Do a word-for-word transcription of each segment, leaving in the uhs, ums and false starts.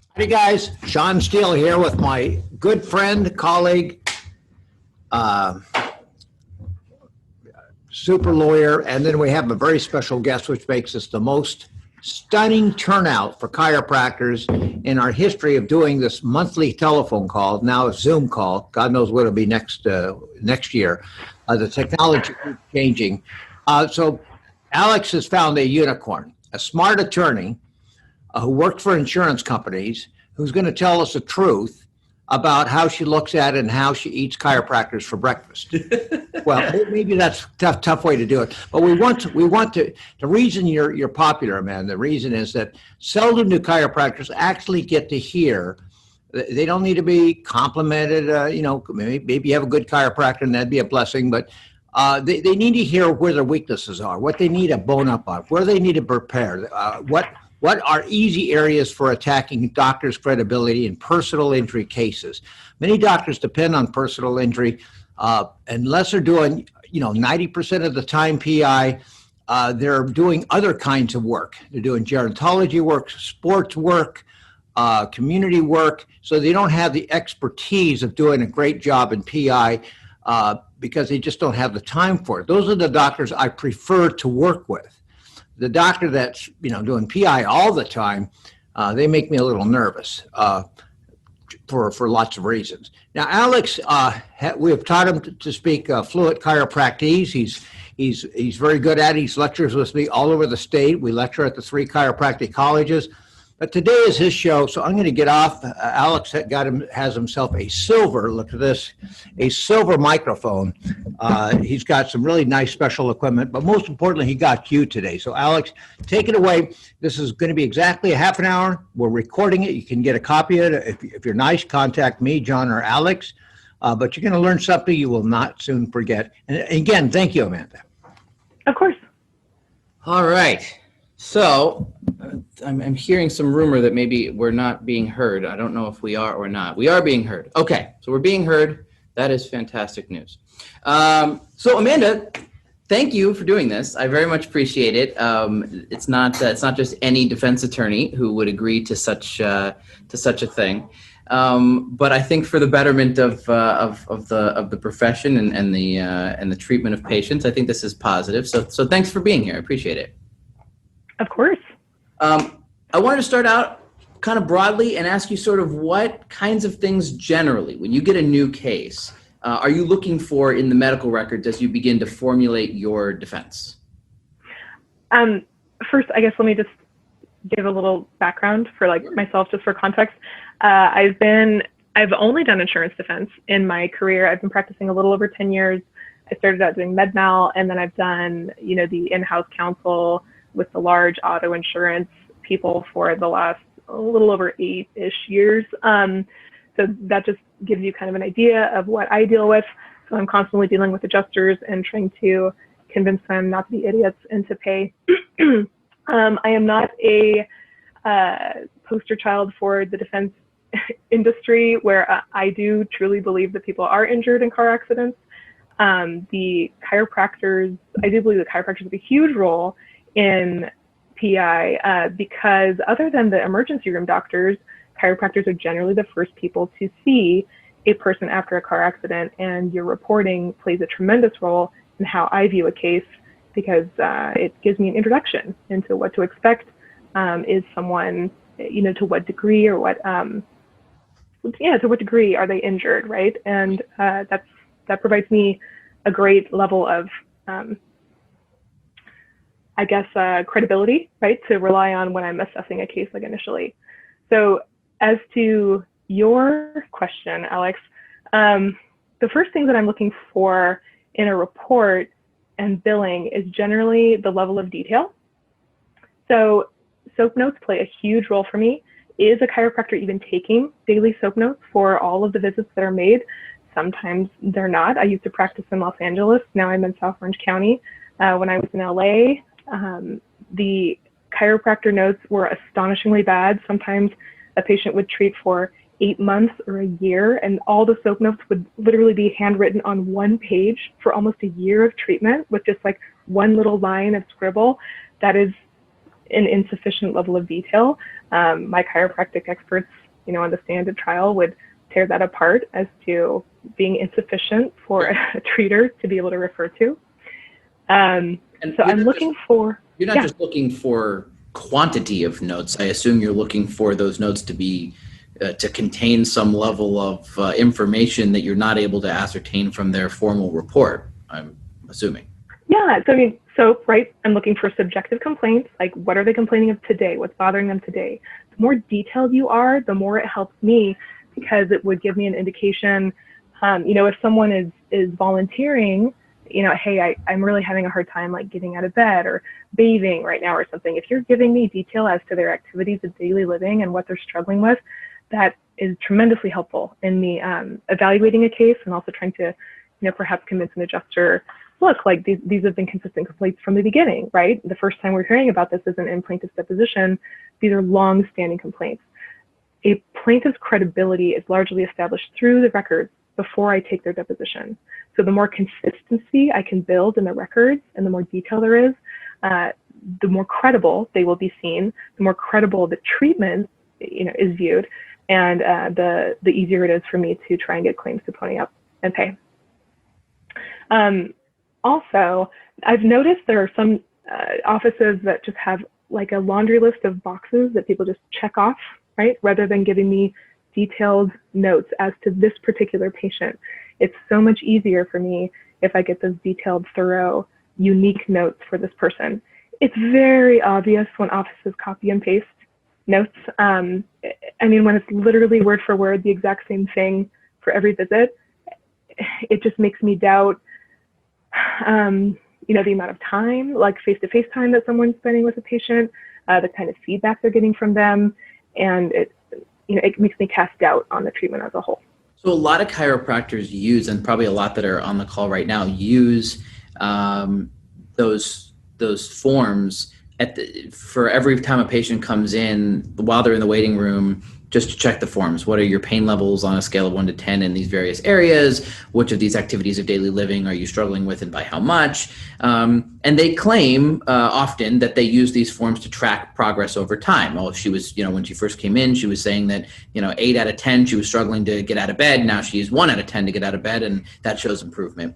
Hey guys, Sean Steele here with my good friend, colleague, uh, super lawyer, and then we have a very special guest, which makes us the most stunning turnout for chiropractors in our history of doing this monthly telephone call. Now a Zoom call. God knows what it'll be next uh, next year. Uh, the technology keeps changing. Uh, so Alex has found a unicorn, a smart attorney uh, who worked for insurance companies, who's going to tell us the truth about how she looks at it and how she eats chiropractors for breakfast. Well, maybe that's a tough, tough way to do it. But we want to, we want to, the reason you're, you're popular, man, the reason is that seldom do chiropractors actually get to hear. They don't need to be complimented. Uh, you know, maybe, maybe you have a good chiropractor and that'd be a blessing, but uh, they, they need to hear where their weaknesses are, what they need to bone up on, where they need to prepare, uh, what, What are easy areas for attacking doctors' credibility in personal injury cases? Many doctors depend on personal injury uh, unless they're doing, you know, ninety percent of the time P I, uh, they're doing other kinds of work. They're doing gerontology work, sports work, uh, community work, so they don't have the expertise of doing a great job in P I uh, because they just don't have the time for it. Those are the doctors I prefer to work with. The doctor that's, you know, doing P I all the time, uh, they make me a little nervous uh, for, for lots of reasons. Now, Alex, uh, ha- we have taught him to, to speak uh, fluent chiropractese. He's, he's, he's very good at it. He lectures with me all over the state. We lecture at the three chiropractic colleges. But today is his show, so I'm going to get off. Uh, Alex got him, has himself a silver, look at this, a silver microphone. Uh, he's got some really nice special equipment, but most importantly, he got you today. So Alex, take it away. This is going to be exactly a half an hour. We're recording it. You can get a copy of it. If, if you're nice, contact me, John or Alex. Uh, but you're going to learn something you will not soon forget. And again, thank you, Amanda. Of course. All right. So uh, I'm, I'm hearing some rumor that maybe we're not being heard. I don't know if we are or not. We are being heard. Okay, so we're being heard. That is fantastic news. Um, so Amanda, thank you for doing this. I very much appreciate it. Um, it's not uh, it's not just any defense attorney who would agree to such uh, to such a thing. Um, but I think for the betterment of uh, of of the of the profession and and the uh, and the treatment of patients, I think this is positive. So so thanks for being here. I appreciate it. Of course. Um, I wanted to start out kind of broadly and ask you sort of what kinds of things generally, when you get a new case, uh, are you looking for in the medical records as you begin to formulate your defense? Um, first, I guess let me just give a little background for like myself, just for context. Uh, I've been, I've only done insurance defense in my career. I've been practicing a little over ten years. I started out doing med mal, and then I've done, you know, the in-house counsel with the large auto insurance people for the last a little over eight-ish years. Um, so that just gives you kind of an idea of what I deal with. So I'm constantly dealing with adjusters and trying to convince them not to be idiots and to pay. um, I am not a uh, poster child for the defense industry, where uh, I do truly believe that people are injured in car accidents. Um, the chiropractors, I do believe that chiropractors have a huge role in P I uh, because other than the emergency room doctors, chiropractors are generally the first people to see a person after a car accident, and your reporting plays a tremendous role in how I view a case, because uh, it gives me an introduction into what to expect. Um, is someone, you know, to what degree or what, um, yeah, to what degree are they injured, right? And uh, that's that provides me a great level of um, I guess, uh, credibility, right, to rely on when I'm assessing a case like initially. So as to your question, Alex, um, the first thing that I'm looking for in a report and billing is generally the level of detail. So SOAP notes play a huge role for me. Is a chiropractor even taking daily SOAP notes for all of the visits that are made? Sometimes they're not. I used to practice in Los Angeles. Now I'm in South Orange County. Uh, when I was in L A, Um, the chiropractor notes were astonishingly bad. Sometimes a patient would treat for eight months or a year, and all the SOAP notes would literally be handwritten on one page for almost a year of treatment with just like one little line of scribble. That is an insufficient level of detail. Um, my chiropractic experts you know, on the stand at trial would tear that apart as to being insufficient for a treater to be able to refer to. Um, And so you're I'm not looking just- for, You're not Yeah. just looking for quantity of notes. I assume you're looking for those notes to be uh, to contain some level of uh, information that you're not able to ascertain from their formal report. I'm assuming. yeah, so I mean, so, right, I'm looking for subjective complaints, like what are they complaining of today? What's bothering them today? The more detailed you are, the more it helps me, because it would give me an indication, um, you know, if someone is, is volunteering, you know, hey, I, I'm really having a hard time like getting out of bed or bathing right now or something. If you're giving me detail as to their activities of daily living and what they're struggling with, that is tremendously helpful in me um, evaluating a case and also trying to, you know, perhaps convince an adjuster, look, like these, these have been consistent complaints from the beginning, right? The first time we're hearing about this isn't in plaintiff's deposition. These are long-standing complaints. A plaintiff's credibility is largely established through the records before I take their deposition. So the more consistency I can build in the records and the more detail there is, uh, the more credible they will be seen, the more credible the treatment, you know, is viewed, and uh, the, the easier it is for me to try and get claims to pony up and pay. Um, also, I've noticed there are some uh, offices that just have like a laundry list of boxes that people just check off, right? Rather than giving me detailed notes as to this particular patient. It's so much easier for me if I get those detailed, thorough, unique notes for this person. It's very obvious when offices copy and paste notes. Um, I mean, when it's literally word for word, the exact same thing for every visit, it just makes me doubt, um, you know, the amount of time, like face-to-face time that someone's spending with a patient, uh, the kind of feedback they're getting from them, and it, you know, it makes me cast doubt on the treatment as a whole. So a lot of chiropractors use, and probably a lot that are on the call right now, use um, those those forms at the, for every time a patient comes in while they're in the waiting room, just to check the forms. What are your pain levels on a scale of one to ten in these various areas? Which of these activities of daily living are you struggling with, and by how much? Um, and they claim uh, often that they use these forms to track progress over time. Oh, she was, you know, when she first came in, she was saying that, you know, eight out of ten, she was struggling to get out of bed. Now she is one out of ten to get out of bed, and that shows improvement.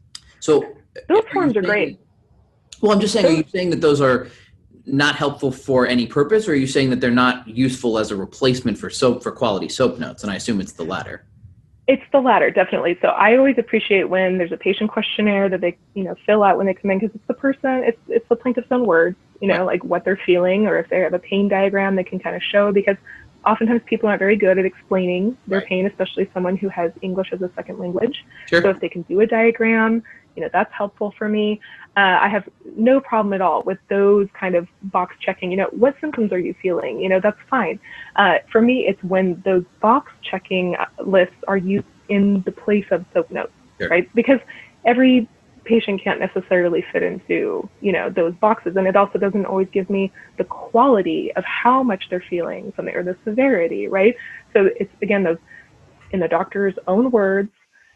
So Those are forms you are saying- great. Well, I'm just saying, are you saying that those are not helpful for any purpose, or are you saying that they're not useful as a replacement for soap, for quality soap notes? And I assume it's the latter. It's the latter, definitely. So I always appreciate when there's a patient questionnaire that they, you know, fill out when they come in, because it's the person, it's it's the plaintiff's own words, you know, like what they're feeling, or if they have a pain diagram, they can kind of show, because oftentimes people aren't very good at explaining their Right. pain, especially someone who has English as a second language. Sure. So if they can do a diagram, you know, that's helpful for me. Uh, I have no problem at all with those kind of box checking, you know, what symptoms are you feeling? You know, that's fine. Uh, for me, it's when those box checking lists are used in the place of soap notes, Sure. right? Because every patient can't necessarily fit into, you know, those boxes. And it also doesn't always give me the quality of how much they're feeling something, or the severity, right? So it's, again, those in the doctor's own words,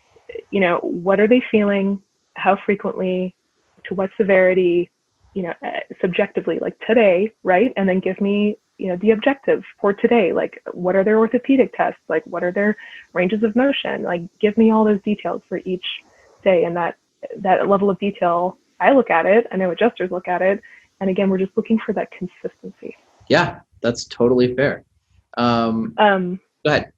you know, what are they feeling? How frequently, to what severity, you know, uh, subjectively, like today, right? And then give me, you know, the objective for today, like what are their orthopedic tests? Like what are their ranges of motion? Like give me all those details for each day. And that, that level of detail, I look at it, I know adjusters look at it. And again, we're just looking for that consistency. Yeah, that's totally fair. Um, Um, go ahead.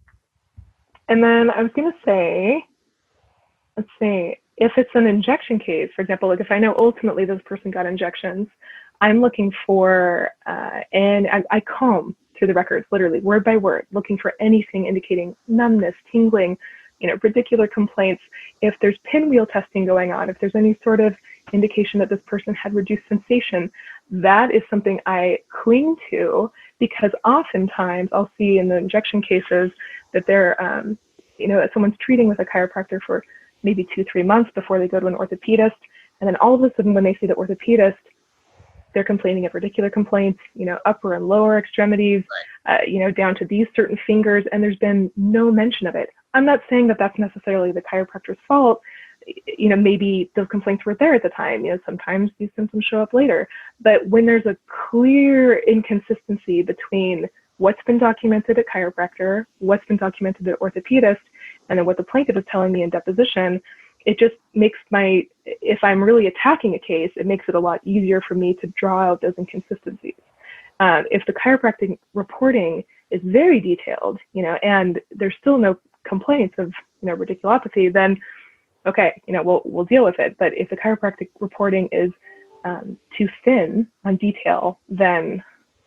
And then I was going to say, let's see, if it's an injection case, for example, like if I know ultimately this person got injections, I'm looking for, uh, and I, I comb through the records, literally word by word, looking for anything indicating numbness, tingling, you know, radicular complaints. If there's pinwheel testing going on, if there's any sort of indication that this person had reduced sensation, that is something I cling to, because oftentimes I'll see in the injection cases that they're, um, you know, someone's treating with a chiropractor for maybe two, three months before they go to an orthopedist. And then all of a sudden when they see the orthopedist, they're complaining of radicular complaints, you know, upper and lower extremities, uh, you know, down to these certain fingers, and there's been no mention of it. I'm not saying that that's necessarily the chiropractor's fault. You know, maybe those complaints were there at the time. You know, sometimes these symptoms show up later. But when there's a clear inconsistency between what's been documented at chiropractor, what's been documented at orthopedist, and then what the plaintiff is telling me in deposition, it just makes my, if I'm really attacking a case, it makes it a lot easier for me to draw out those inconsistencies. Uh, if the chiropractic reporting is very detailed, you know, and there's still no complaints of, you know, radiculopathy, then okay, you know, we'll we'll deal with it. But if the chiropractic reporting is um, too thin on detail, then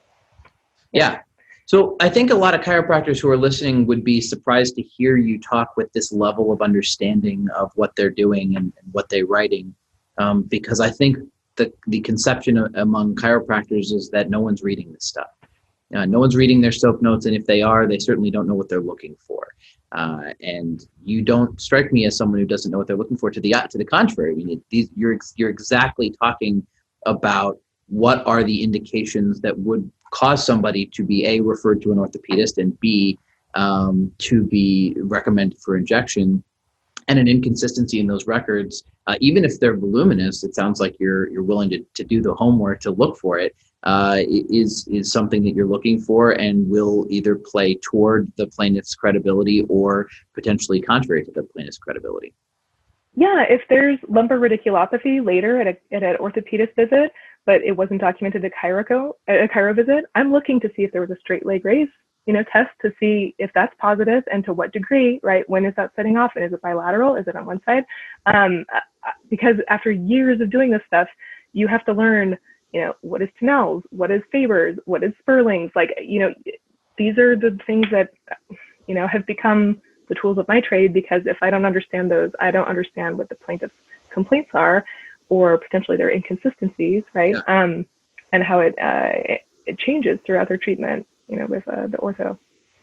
yeah. So I think a lot of chiropractors who are listening would be surprised to hear you talk with this level of understanding of what they're doing and, and what they're writing, um, because I think the the conception of, among chiropractors is that no one's reading this stuff. Uh, no one's reading their soap notes, and if they are, they certainly don't know what they're looking for. Uh, and you don't strike me as someone who doesn't know what they're looking for. To the to the contrary, I mean, it, these, you're you're exactly talking about what are the indications that would cause somebody to be A, referred to an orthopedist, and B, um, to be recommended for injection. And an inconsistency in those records, uh, even if they're voluminous, it sounds like you're you're willing to, to do the homework to look for it, uh, is is something that you're looking for and will either play toward the plaintiff's credibility or potentially contrary to the plaintiff's credibility. Yeah, if there's lumbar radiculopathy later at, a, at an orthopedist visit, but it wasn't documented at chiro, at a chiro visit, I'm looking to see if there was a straight leg raise, you know, test to see if that's positive and to what degree, right? When is that setting off? And is it bilateral? Is it on one side? Um, because after years of doing this stuff, you have to learn, you know, what is Tinel's, what is Faber's, what is Sperling's? Like, you know, these are the things that, you know, have become the tools of my trade, because if I don't understand those, I don't understand what the plaintiff's complaints are, or potentially their inconsistencies, right? Yeah. Um, and how it, uh, it it changes throughout their treatment, you know, with uh, the ortho.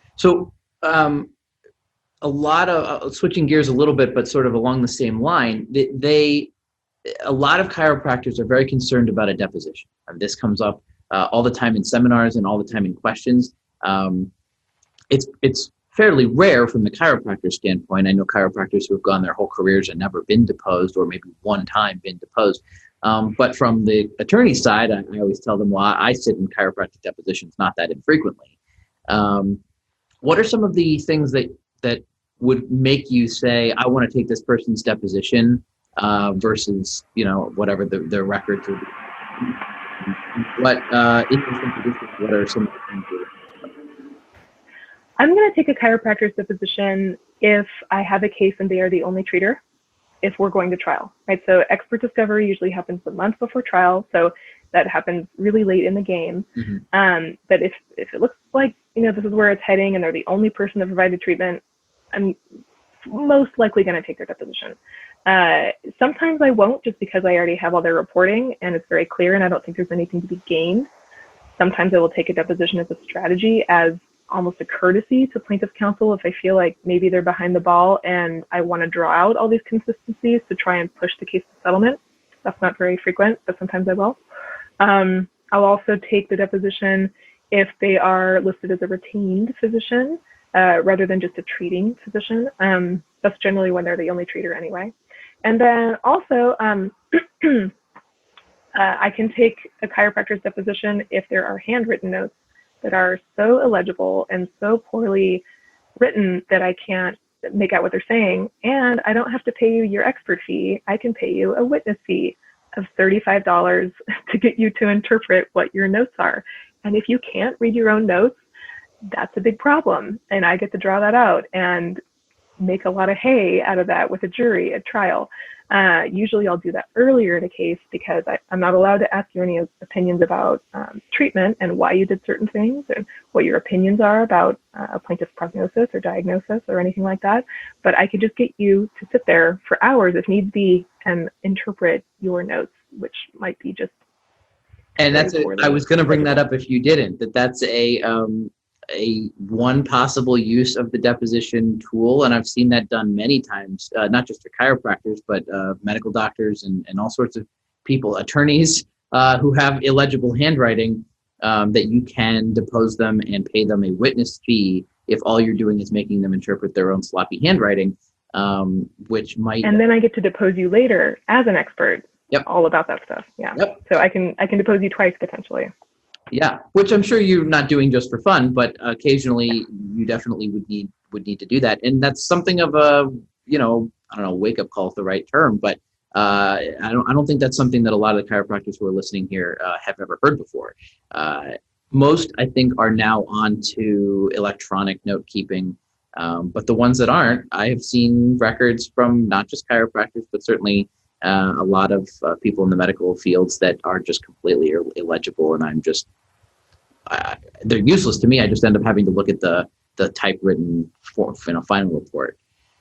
So um, a lot of uh, switching gears a little bit, but sort of along the same line, they, they a lot of chiropractors are very concerned about a deposition. And this comes up uh, all the time in seminars and all the time in questions. Um, it's it's fairly rare from the chiropractor standpoint. I know chiropractors who have gone their whole careers and never been deposed, or maybe one time been deposed. Um, but from the attorney side, I, I always tell them, well, I sit in chiropractic depositions not that infrequently. Um, what are some of the things that that would make you say, I want to take this person's deposition uh, versus, you know, whatever the, the records would be? What, uh, what are some of the things that I'm going to take a chiropractor's deposition if I have a case and they are the only treater, if we're going to trial, right? So expert discovery usually happens a month before trial. So that happens really late in the game. Mm-hmm. Um, but if, if it looks like, you know, this is where it's heading and they're the only person that provided treatment, I'm most likely going to take their deposition. Uh, sometimes I won't, just because I already have all their reporting and it's very clear and I don't think there's anything to be gained. Sometimes I will take a deposition as a strategy, as almost a courtesy to plaintiff's counsel, if I feel like maybe they're behind the ball and I want to draw out all these consistencies to try and push the case to settlement. That's not very frequent, but sometimes I will. Um, I'll also take the deposition if they are listed as a retained physician uh, rather than just a treating physician. Um, that's generally when they're the only treater anyway. And then also, um, uh, I can take a chiropractor's deposition if there are handwritten notes that are so illegible and so poorly written that I can't make out what they're saying. And I don't have to pay you your expert fee. I can pay you a witness fee of thirty-five dollars to get you to interpret what your notes are. And if you can't read your own notes, that's a big problem. And I get to draw that out and make a lot of hay out of that with a jury at trial. Uh, usually I'll do that earlier in a case because I, I'm not allowed to ask you any opinions about um, treatment and why you did certain things and what your opinions are about uh, a plaintiff's prognosis or diagnosis or anything like that. But I could just get you to sit there for hours if need be and interpret your notes, which might be just. And that's, a, I was going to bring that up if you didn't, that that's a, um, a one possible use of the deposition tool. And I've seen that done many times, uh, not just for chiropractors, but uh, medical doctors and, and all sorts of people, attorneys uh, who have illegible handwriting, um, that you can depose them and pay them a witness fee if all you're doing is making them interpret their own sloppy handwriting, um, which might. And then I get to depose you later as an expert. Yep. All about that stuff. Yeah. Yep. So I can, I can depose you twice potentially. Yeah, which I'm sure you're not doing just for fun, but occasionally you definitely would need would need to do that, and that's something of a you know I don't know wake up call is the right term, but uh, I don't I don't think that's something that a lot of the chiropractors who are listening here uh, have ever heard before. Uh, most I think are now on to electronic note keeping, um, but the ones that aren't, I have seen records from not just chiropractors, but certainly uh, a lot of uh, people in the medical fields that are just completely Ill- illegible, and I'm just I, they're useless to me. I just end up having to look at the the typewritten for, you know, final report.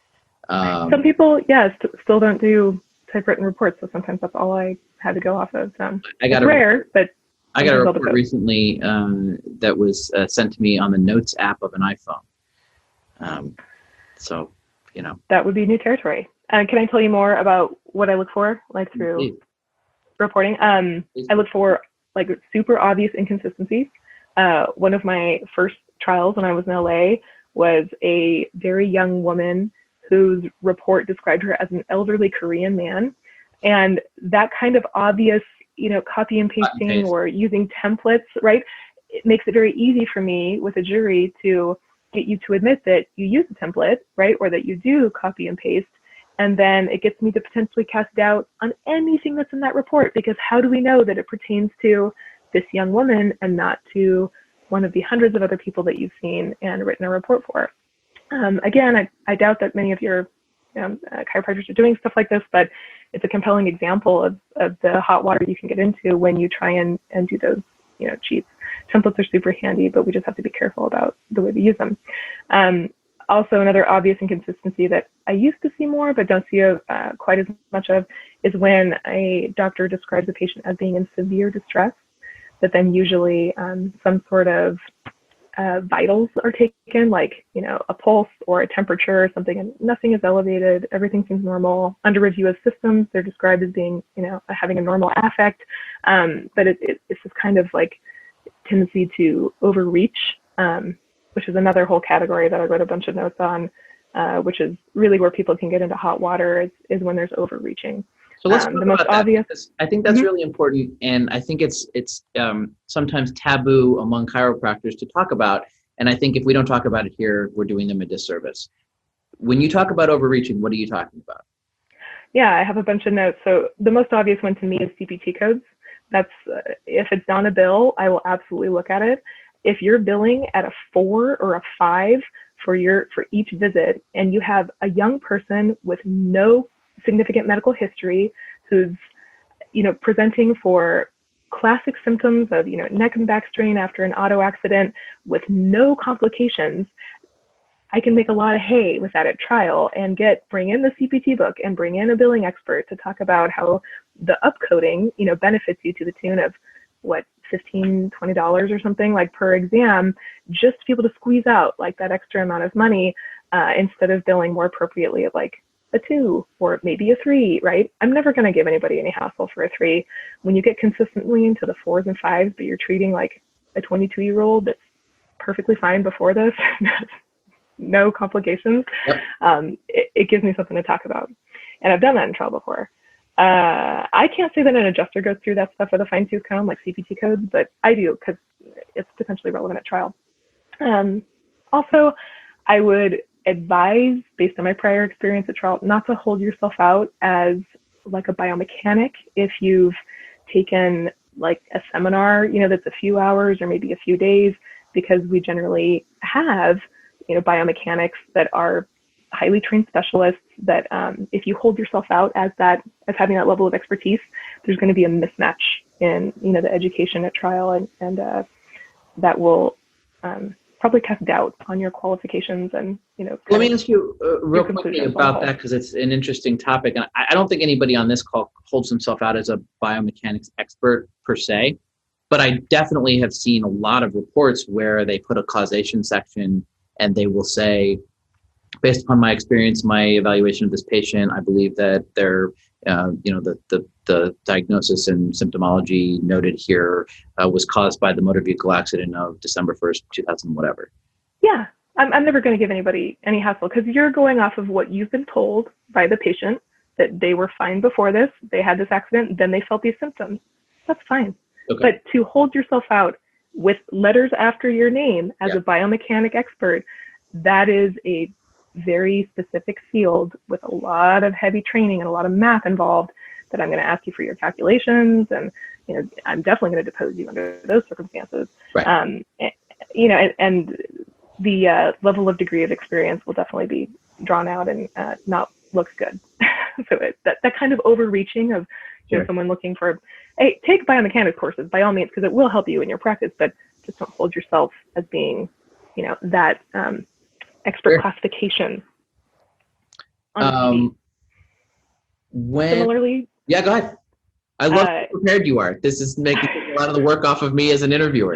Um, Some people, yes, st- still don't do typewritten reports, so sometimes that's all I had to go off of. So I got it's a rare, but I got a sometimes I'll do report both. recently um, that was uh, sent to me on the Notes app of an iPhone. Um, so you know, That would be new territory. Uh, can I tell you more about what I look for, like through please, reporting? Um, please. I look for like super obvious inconsistencies. Uh, one of my first trials when I was in L A was a very young woman whose report described her as an elderly Korean man. And that kind of obvious, you know, copy and Cut and pasting paste. or using templates, right? It makes it very easy for me with a jury to get you to admit that you use a template, right? Or that you do copy and paste. And then it gets me to potentially cast doubt on anything that's in that report, because how do we know that it pertains to this young woman and not to one of the hundreds of other people that you've seen and written a report for? Um, again, I, I doubt that many of your um, uh, chiropractors are doing stuff like this, but it's a compelling example of, of the hot water you can get into when you try and, and do those, you know, cheats. Templates are super handy, but we just have to be careful about the way we use them. Um, also, another obvious inconsistency that I used to see more, but don't see uh, quite as much of, is when a doctor describes a patient as being in severe distress, but then usually um, some sort of uh, vitals are taken, like, you know, a pulse or a temperature or something, and nothing is elevated. Everything seems normal. Under review of systems, they're described as being, you know, having a normal affect, um, but it, it, it's this kind of like tendency to overreach, um, which is another whole category that I wrote a bunch of notes on, uh, which is really where people can get into hot water, is, is when there's overreaching. So let's Um, talk the most about that, obvious. because I think that's Mhm. really important, and I think it's it's um, sometimes taboo among chiropractors to talk about. And I think if we don't talk about it here, we're doing them a disservice. When you talk about overreaching, what are you talking about? Yeah, I have a bunch of notes. So the most obvious one to me is C P T codes. That's uh, if it's on a bill, I will absolutely look at it. If you're billing at a four or a five for your for each visit, and you have a young person with no significant medical history who's, you know, presenting for classic symptoms of, you know, neck and back strain after an auto accident with no complications, I can make a lot of hay with that at trial and get bring in the C P T book and bring in a billing expert to talk about how the upcoding, you know, benefits you to the tune of what, fifteen, twenty dollars or something like per exam, just to be able to squeeze out like that extra amount of money uh, instead of billing more appropriately at like a two or maybe a three, right? I'm never going to give anybody any hassle for a three. When you get consistently into the fours and fives, but you're treating like a twenty-two year old that's perfectly fine before this, no complications, Yep. um, it, it gives me something to talk about. And I've done that in trial before. Uh, I can't say that an adjuster goes through that stuff with a fine tooth comb, like C P T codes, but I do because it's potentially relevant at trial. Um, also, I would advise, based on my prior experience at trial, not to hold yourself out as like a biomechanic if you've taken like a seminar, you know, that's a few hours or maybe a few days, because we generally have, you know, biomechanics that are highly trained specialists that um, if you hold yourself out as that, as having that level of expertise, there's going to be a mismatch in, you know, the education at trial, and, and uh, that will um, probably cast doubt on your qualifications and, you know, Let kind me of ask you uh, real your quickly conclusions on the about whole. that, because it's an interesting topic, and I, I don't think anybody on this call holds himself out as a biomechanics expert per se, but I definitely have seen a lot of reports where they put a causation section and they will say, based upon my experience, my evaluation of this patient, I believe that their, uh, you know, the, the the diagnosis and symptomology noted here uh, was caused by the motor vehicle accident of December first, two thousand, whatever. Yeah, I'm, I'm never going to give anybody any hassle, because you're going off of what you've been told by the patient, that they were fine before this, they had this accident, then they felt these symptoms. That's fine. Okay. But to hold yourself out with letters after your name as Yeah. a biomechanic expert, that is a very specific field with a lot of heavy training and a lot of math involved that I'm going to ask you for your calculations. And, you know, I'm definitely going to depose you under those circumstances. Right. Um, you know, and, and the uh, level of degree of experience will definitely be drawn out and uh, not looks good. So it, that, that kind of overreaching of, you know, Sure. someone looking for, hey, take biomechanics courses by all means, because it will help you in your practice, but just don't hold yourself as being, you know, that um, expert Sure. classification. On T V. Um, when Similarly, yeah, go ahead. I love Uh, how prepared you are. This is making a lot of the work off of me as an interviewer.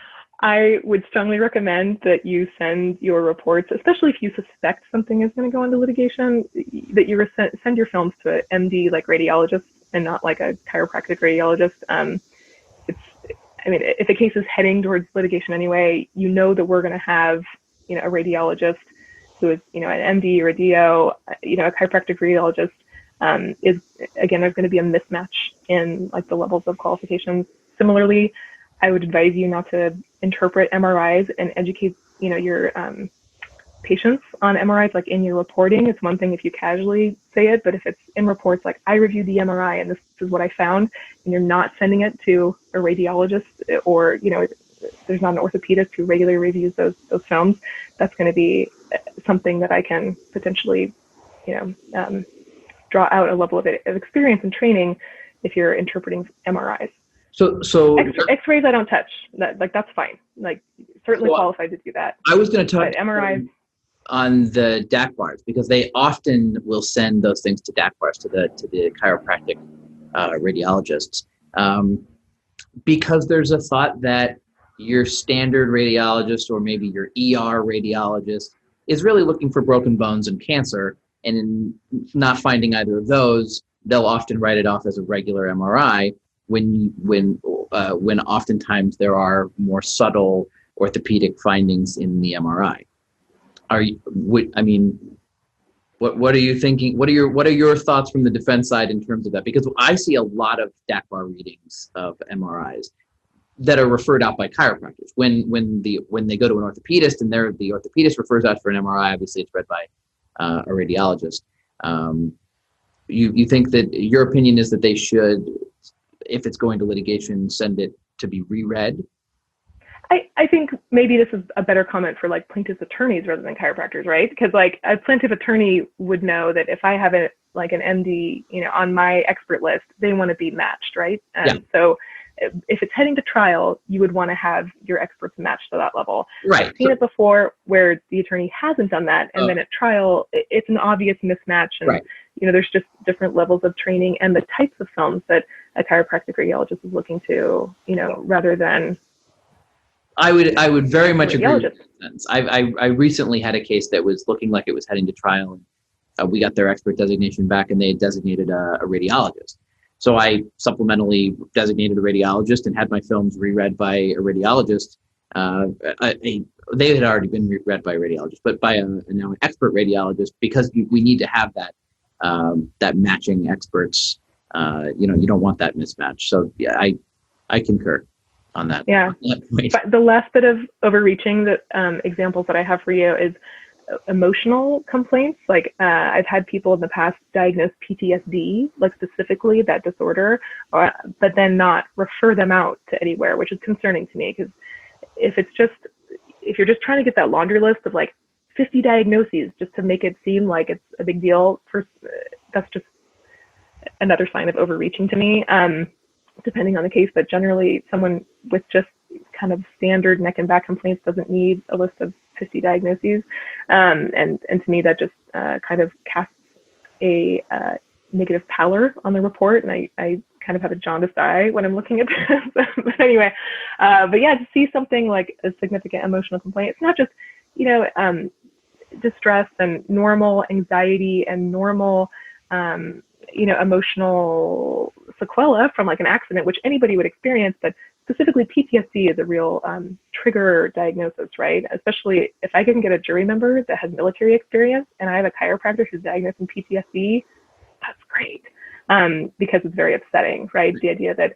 I would strongly recommend that you send your reports, especially if you suspect something is going to go into litigation, that you re- send your films to an M D like radiologist and not like a chiropractic radiologist. Um, it's, I mean, if a case is heading towards litigation anyway, you know that we're going to have, you know, a radiologist who is, you know, an M D or a D O, you know, a chiropractic radiologist. Um, is again, there's going to be a mismatch in like the levels of qualifications. Similarly, I would advise you not to interpret M R Is and educate, you know, your um, patients on M R Is like in your reporting. It's one thing if you casually say it, but if it's in reports like I reviewed the M R I and this is what I found, and you're not sending it to a radiologist or, you know, there's not an orthopedist who regularly reviews those those films, that's going to be something that I can potentially, you know, um, draw out a level of, of experience and training if you're interpreting M R Is. So, so X- X-rays I don't touch. That, like that's fine. Like certainly So, qualified to do that. I was going to talk But M R Is, on the D A C bars because they often will send those things to D A C bars to the to the chiropractic uh, radiologists um, because there's a thought that your standard radiologist or maybe your E R radiologist is really looking for broken bones and cancer, and in not finding either of those, they'll often write it off as a regular M R I when when uh, when oftentimes there are more subtle orthopedic findings in the M R I. Are you? What, I mean, what what are you thinking? What are your what are your thoughts from the defense side in terms of that? Because I see a lot of D A C bar readings of M R Is that are referred out by chiropractors. When when the when they go to an orthopedist and they're the orthopedist refers out for an M R I, obviously it's read by uh, a radiologist. Um, you you think that your opinion is that they should, if it's going to litigation, send it to be reread? I, I think maybe this is a better comment for like plaintiff's attorneys rather than chiropractors, right? Because like a plaintiff attorney would know that if I have a like an M D, you know, on my expert list, they want to be matched, right? And Yeah. so if it's heading to trial, you would want to have your experts matched to that level. Right. I've seen So- it before where the attorney hasn't done that, and Oh. then at trial, it- it's an obvious mismatch, and Right. you know, there's just different levels of training and the types of films that a chiropractic radiologist is looking to, you know, rather than I would I would very much agree with radiologist. that sense. I, I I recently had a case that was looking like it was heading to trial, and uh, we got their expert designation back, and they had designated a, a radiologist. So I supplementally designated a radiologist and had my films reread by a radiologist. Uh, a, a, they had already been reread by a radiologist, but by a now an expert radiologist, because you, we need to have that um, that matching experts. Uh, you know, you don't want that mismatch. So yeah, I I concur on that. Yeah. on that point. But the last bit of overreaching that um, examples that I have for you is emotional complaints. Like uh, I've had people in the past diagnose P T S D, like specifically that disorder, or, but then not refer them out to anywhere, which is concerning to me because if it's just, if you're just trying to get that laundry list of like fifty diagnoses just to make it seem like it's a big deal, for, that's just another sign of overreaching to me, um, depending on the case. But generally someone with just kind of standard neck and back complaints doesn't need a list of fifty diagnoses. Um, and, and to me, that just uh, kind of casts a uh, negative pallor on the report. And I, I kind of have a jaundiced eye when I'm looking at this. But anyway, uh, but yeah, to see something like a significant emotional complaint, it's not just, you know, um, distress and normal anxiety and normal, um, you know, emotional sequela from like an accident, which anybody would experience, but specifically P T S D is a real um, trigger diagnosis, right? Especially if I can get a jury member that has military experience and I have a chiropractor who's diagnosing P T S D, that's great, um, because it's very upsetting, right? The idea that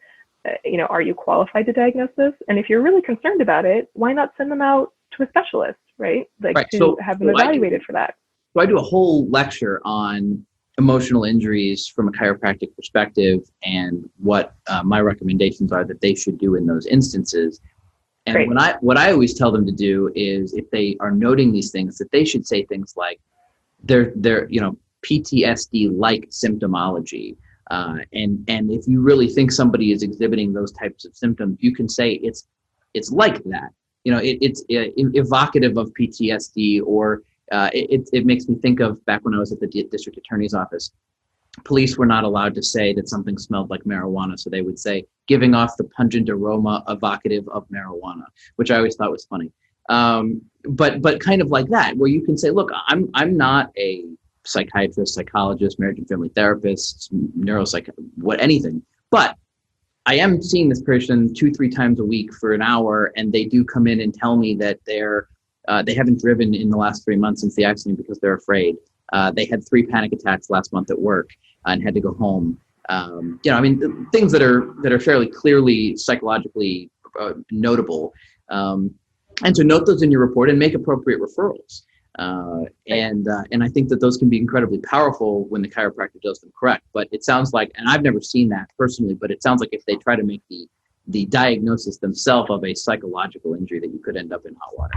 uh, you know, are you qualified to diagnose this? And if you're really concerned about it, why not send them out to a specialist, right? Like Right. to So- have them so I do- evaluated for that. So I do a whole lecture on emotional injuries from a chiropractic perspective and what uh, my recommendations are that they should do in those instances. And Great. what I what I always tell them to do is, if they are noting these things, that they should say things like they're they're you know P T S D like symptomology. Uh, and and if you really think somebody is exhibiting those types of symptoms, you can say it's it's like that. You know, it, it's uh, evocative of P T S D, or uh, it it makes me think of back when I was at the D- district attorney's office. Police were not allowed to say that something smelled like marijuana, so they would say giving off the pungent aroma evocative of marijuana, which I always thought was funny. Um, but but kind of like that, where you can say, look, I'm I'm not a psychiatrist, psychologist, marriage and family therapist, neuropsych, what anything, but I am seeing this person two, three times a week for an hour, and they do come in and tell me that they're uh, they haven't driven in the last three months since the accident because they're afraid. Uh, they had three panic attacks last month at work and had to go home. Um, you know, I mean, things that are that are fairly clearly psychologically uh, notable. Um, and to note those in your report and make appropriate referrals. Uh, and uh, and I think that those can be incredibly powerful when the chiropractor does them correct. But it sounds like, and I've never seen that personally, but it sounds like if they try to make the the diagnosis themselves of a psychological injury, that you could end up in hot water.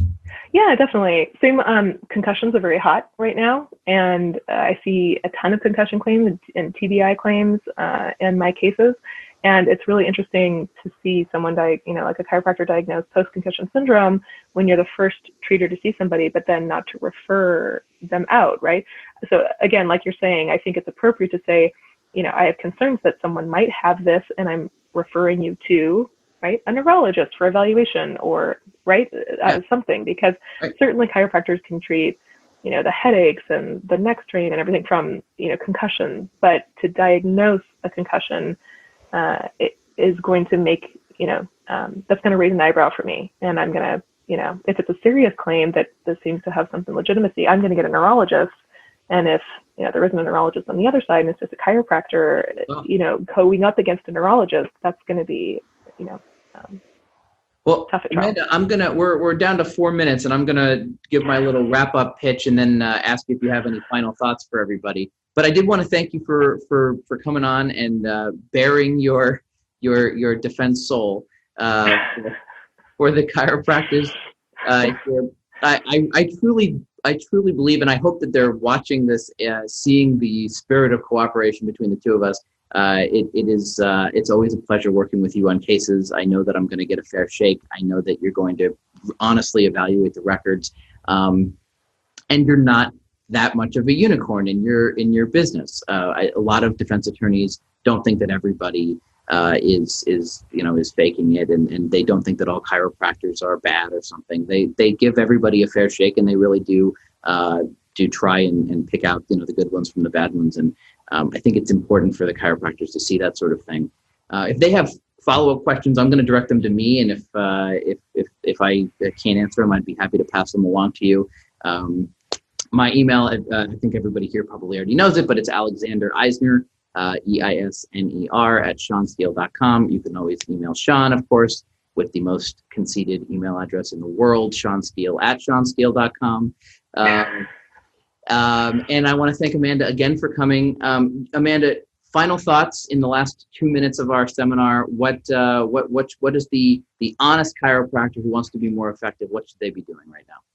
Yeah, definitely. Same. Um, concussions are very hot right now, and uh, I see a ton of concussion claims and, and T B I claims uh, in my cases. And it's really interesting to see someone, di- you know, like a chiropractor diagnose post-concussion syndrome when you're the first treater to see somebody, but then not to refer them out, right? So again, like you're saying, I think it's appropriate to say, you know, I have concerns that someone might have this, and I'm referring you to, right, a neurologist for evaluation, or right, uh, something, because Right. certainly chiropractors can treat, you know, the headaches and the neck strain and everything from, you know, concussion, but to diagnose a concussion, uh, it is going to make, you know, um, that's going to raise an eyebrow for me. And I'm going to, you know, if it's a serious claim that this seems to have something legitimacy, I'm going to get a neurologist. And if, you know, there isn't a neurologist on the other side and it's just a chiropractor, Oh. you know, going up against a neurologist, that's going to be, you know, um, Well, tough at trial. Amanda, I'm gonna we're we're down to four minutes, and I'm gonna give my little wrap up pitch, and then uh, ask if you have any final thoughts for everybody. But I did want to thank you for for for coming on and uh, bearing your your your defense soul uh, for, for the chiropractors. Uh, here. I, I I truly I truly believe, and I hope that they're watching this, uh, seeing the spirit of cooperation between the two of us. Uh, it, it is, uh, it's always a pleasure working with you on cases. I know that I'm going to get a fair shake. I know that you're going to honestly evaluate the records. Um, and you're not that much of a unicorn in your, in your business. Uh, I, a lot of defense attorneys don't think that everybody uh, is, is, you know, is faking it. And, and they don't think that all chiropractors are bad or something. They, they give everybody a fair shake, and they really do, uh, do try and, and pick out, you know, the good ones from the bad ones. And, Um, I think it's important for the chiropractors to see that sort of thing. Uh, if they have follow-up questions, I'm going to direct them to me, and if uh, if if if I can't answer them, I'd be happy to pass them along to you. Um, my email, uh, I think everybody here probably already knows it, but it's Alexander Eisner, uh, E I S N E R at sean steele dot com. You can always email Sean, of course, with the most conceited email address in the world, sean steele at sean steele dot com. Um, Um, and I want to thank Amanda again for coming. Um, Amanda, final thoughts in the last two minutes of our seminar. What uh, what what what is the the honest chiropractor who wants to be more effective? What should they be doing right now?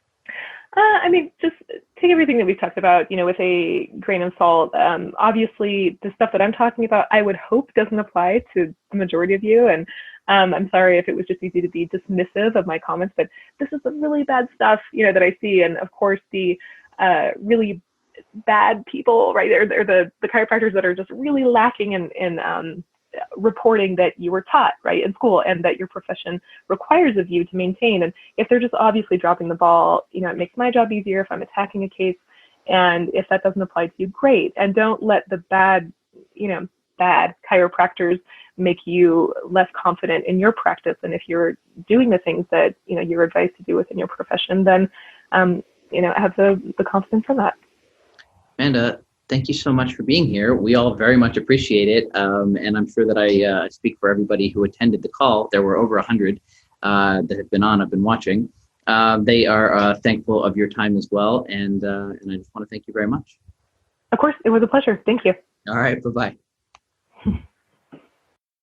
Uh, I mean, just take everything that we talked about, you know, with a grain of salt. Um, obviously, the stuff that I'm talking about, I would hope doesn't apply to the majority of you. And um, I'm sorry if it was just easy to be dismissive of my comments, but this is the really bad stuff, you know, that I see. And of course, the uh, really bad people, right? They're, they're the, the chiropractors that are just really lacking in, in um, reporting that you were taught, right, in school, and that your profession requires of you to maintain. And if they're just obviously dropping the ball, you know, it makes my job easier if I'm attacking a case. And if that doesn't apply to you, great. And don't let the bad, you know, bad chiropractors make you less confident in your practice. And if you're doing the things that, you know, you're advised to do within your profession, then, um, you know, have the, the confidence in that. Amanda, thank you so much for being here. We all very much appreciate it. Um, and I'm sure that I uh, speak for everybody who attended the call. There were over one hundred uh, that have been on, I've been watching. Uh, they are uh, thankful of your time as well. And, uh, and I just want to thank you very much. Of course, it was a pleasure. Thank you. All right, bye-bye.